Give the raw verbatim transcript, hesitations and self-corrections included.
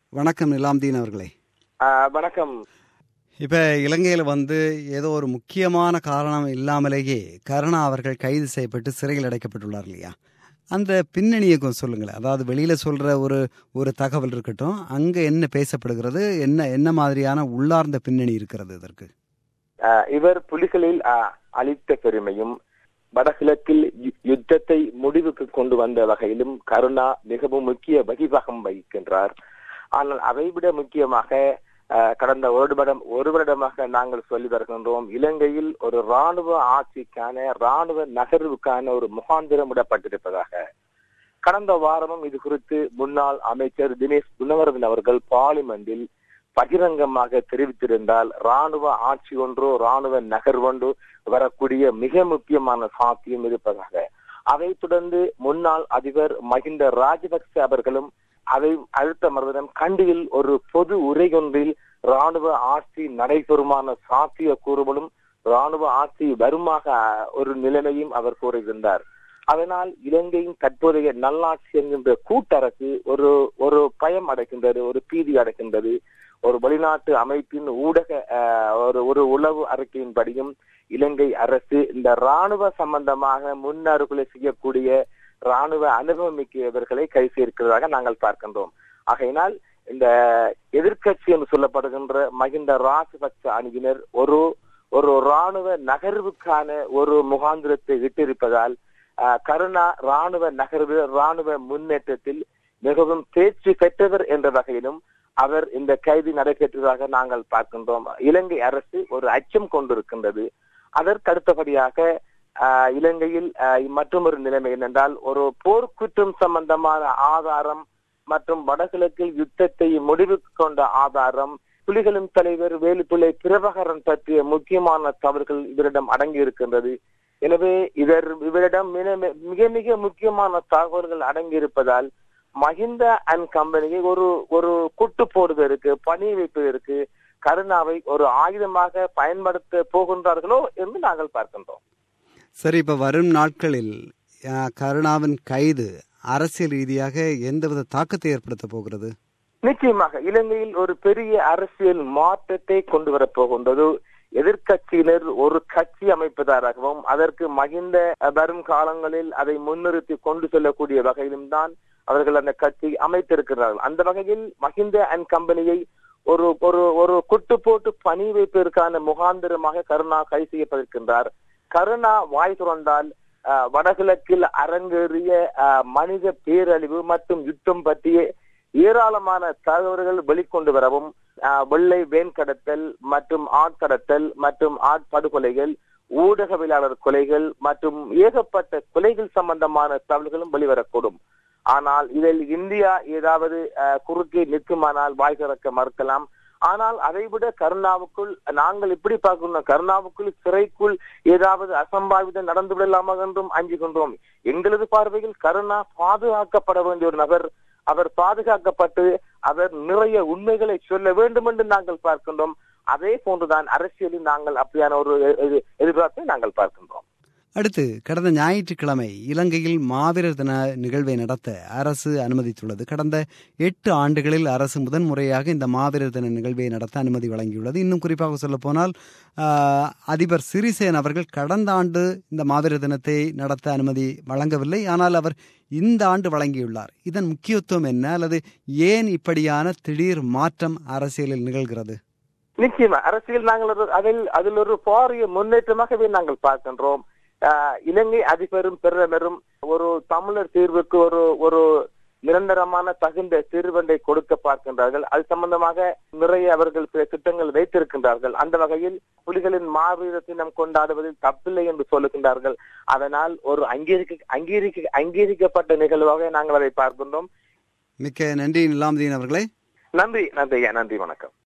வணக்கம் நிலாம்தீன் அவர்களே. வணக்கம். இப்போ இலங்கையில் வந்து ஏதோ ஒரு முக்கியமான காரணம் இல்லாமலேயே கருணா அவர்கள் கைது செய்யப்பட்டு சிறையில் அடைக்கப்பட்டுள்ளார் இல்லையா? அந்த பின்னணியை கொஞ்சம் சொல்லுங்களேன். அதாவது வெளியில் சொல்கிற ஒரு ஒரு தகவல் இருக்கட்டும், அங்கே என்ன பேசப்படுகிறது, என்ன என்ன மாதிரியான உள்ளார்ந்த பின்னணி இருக்கிறது இதற்கு? இவர் புலிகளில் அளித்த பெருமையும் வடகிழக்கில் யுத்தத்தை முடிவுக்கு கொண்டு வந்த வகையிலும் கருணா மிகவும் முக்கிய வகிபாகம் வகிக்கின்றார். ஆனால் அதைவிட முக்கியமாக கடந்த ஒரு வருடம் ஒரு வருடமாக நாங்கள் சொல்லி வருகின்றோம், இலங்கையில் ஒரு இராணுவ ஆட்சிக்கான இராணுவ நகர்வுக்கான ஒரு முகாந்திரம் விடப்பட்டிருப்பதாக. கடந்த வாரமும் இது குறித்து முன்னாள் அமைச்சர் தினேஷ் குணவர்தன் அவர்கள் பார்லிமெண்டில் பகிரங்கமாக தெரிவித்திருந்தால் இராணுவ ஆட்சி ஒன்றோ இராணுவ நகர்வொன்றோ வரக்கூடிய மிக முக்கியமான சாத்தியம் இருப்பதாக. அதைத் தொடர்ந்து முன்னாள் அதிபர் மஹிந்த ராஜபக்ச அவர்களும் அதை அடுத்த மறுதினம் கண்டியில் ஒரு பொது உரையொன்றில் இராணுவ ஆட்சி நடைபெறுமான சாத்திய கூறுகளும் இராணுவ ஆட்சி வருமாக ஒரு நிலைமையும் அவர் கூறியிருந்தார். அதனால் இலங்கையின் தற்போதைய நல்லாட்சி என்கின்ற கூட்டரசு ஒரு ஒரு பயம் அடைகின்றது, ஒரு பீதி அடைகின்றது. ஒரு வெளிநாட்டு அமைப்பின் ஊடக ஒரு ஒரு உளவு அறிக்கையின்படியும் இலங்கை அரசு இந்த இராணுவ சம்பந்தமாக முன்னறுகளை செய்யக்கூடிய இராணுவ அனுபவம் மிக்கவர்களை கை சேர்க்கிறதாக நாங்கள் பார்க்கின்றோம். ஆகையினால் இந்த எதிர்கட்சி என்று சொல்லப்படுகின்ற மஹிந்த ராஜபக்ச அணியினர் ஒரு ஒரு இராணுவ நகர்வுக்கான ஒரு முகாந்திரத்தை விட்டிருப்பதால் கருணா இராணுவ நகர்வு இராணுவ முன்னேற்றத்தில் மிகவும் தேர்ச்சி பெற்றவர் என்ற வகையிலும் அவர் இந்த கைது நடைபெற்றதாக நாங்கள் பார்க்கின்றோம். இலங்கை அரசு ஒரு அச்சம் கொண்டிருக்கின்றது. அதற்கு அடுத்தபடியாக இலங்கையில் மற்றொரு நிலைமை என்னென்றால், ஒரு போர்க்குற்றம் சம்பந்தமான ஆதாரம் மற்றும் வடகிழக்கில் யுத்தத்தை முடிவுக்கு கொண்ட ஆதாரம், புலிகளின் தலைவர் வேலுப்பிள்ளை பிரபாகரன் பற்றிய முக்கியமான தவறுகள் இவரிடம் அடங்கி இருக்கின்றது. எனவே இவர் இவரிடம் மிக மிக முக்கியமான தகவல்கள் அடங்கி இருப்பதால் மஹிந்த அண்ட் கம்பெனியை ஒரு ஒரு குட்டு போடுவதற்கு பணி வைப்பதற்கு கருணாவை ஒரு ஆயுதமாக பயன்படுத்த போகின்றார்களோ என்று நாங்கள் பார்க்கின்றோம். சரி, இப்ப வரும் நாட்களில் கருணாவின் கைது அரசியல் ரீதியாக எந்தவித தாக்கத்தை ஏற்படுத்த போகிறது? நிச்சயமாக இலங்கையில் ஒரு பெரிய அரசியல் மாற்றத்தை கொண்டு வரப் போகின்றது. எதிர்கட்சியினர் ஒரு கட்சி அமைப்பதாகவும் அதற்கு மஹிந்த வரும் காலங்களில் அதை முன்னிறுத்தி கொண்டு செல்லக்கூடிய வகையிலும் தான் அவர்கள் அந்த கட்சி அமைத்திருக்கிறார்கள். அந்த வகையில் மஹிந்த அண்ட் கம்பெனியை ஒரு ஒரு ஒரு குட்டு போட்டு பணி வைப்பதற்கான முகாந்திரமாக கருணா கை செய்யப்பட்டிருக்கின்றார். கருணா வாய் துறந்தால் வடகிழக்கில் அரங்கேறிய மனித பேரழிவு மற்றும் யுத்தம் பற்றிய ஏராளமான தகவல்கள் வெளிக்கொண்டு வரவும், வெள்ளை வேன் கடத்தல் மற்றும் ஆட்கடத்தல் மற்றும் ஆட்படுகொலைகள், ஊடகவியலாளர் கொலைகள் மற்றும் ஏகப்பட்ட கொலைகள் சம்பந்தமான தகவல்களும் வெளிவரக்கூடும். ஆனால் இதில் இந்தியா ஏதாவது குறுக்கே நிற்குமானால் வாய் திறக்க மறுக்கலாம். ஆனால் அதைவிட கருணாவுக்குள் நாங்கள் இப்படி பார்க்கணும், கருணாவுக்குள் சிறைக்குள் ஏதாவது அசம்பாவிதம் நடந்து விடலாமா என்றும் அஞ்சுகின்றோம். எங்களது பார்வையில் கருணா பாதுகாக்கப்பட வேண்டிய ஒரு நபர். அவர் பாதுகாக்கப்பட்டு அவர் நிறைய உண்மைகளை சொல்ல வேண்டும் என்று நாங்கள் பார்க்கின்றோம். அதே போன்றுதான் அரசியலில் நாங்கள் அப்படியான ஒரு எதிர்பார்ப்பை நாங்கள் பார்க்கின்றோம். அடுத்து, கடந்த ஞாயிற்றுக்கிழமை இலங்கையில் மாவீரர் தின நிகழ்வை நடத்த அரசு அனுமதித்துள்ளது. கடந்த எட்டு ஆண்டுகளில் அரசு முதன்முறையாக இந்த மாவீரர் தின நிகழ்வை நடத்த அனுமதி வழங்கியுள்ளது. இன்னும் குறிப்பாக சொல்ல போனால் அதிபர் சிறிசேன அவர்கள் கடந்த ஆண்டு இந்த மாவீரர் தினத்தை நடத்த அனுமதி வழங்கவில்லை. ஆனால் அவர் இந்த ஆண்டு வழங்கியுள்ளார். இதன் முக்கியத்துவம் என்ன, அல்லது ஏன் இப்படியான திடீர் மாற்றம் அரசியலில் நிகழ்கிறது? நிச்சயமா அரசியல் நாங்கள் அதில் அதில் ஒரு பாரிய முன்னேற்றமாகவே நாங்கள் பார்க்கின்றோம். இலங்கை அதிபரும் பிரதமரும் ஒரு தமிழர் தீர்வுக்கு ஒரு ஒரு நிரந்தரமான தகுந்த தீர்வொன்றை கொடுக்க பார்க்கின்றார்கள். அது சம்பந்தமாக நிறைய அவர்கள் திட்டங்கள் வைத்திருக்கின்றார்கள். அந்த வகையில் புலிகளின் மாவீர தினம் கொண்டாடுவதில் தப்பில்லை என்று சொல்லுகின்றார்கள். அதனால் ஒரு அங்கீகரிக்க அங்கீகரிக்க அங்கீகரிக்கப்பட்ட நிகழ்வாக நாங்கள் அதை பார்க்கின்றோம். மிக்க நன்றி நிலாம்தீன் அவர்களே. நன்றி நன்றி நன்றி வணக்கம்.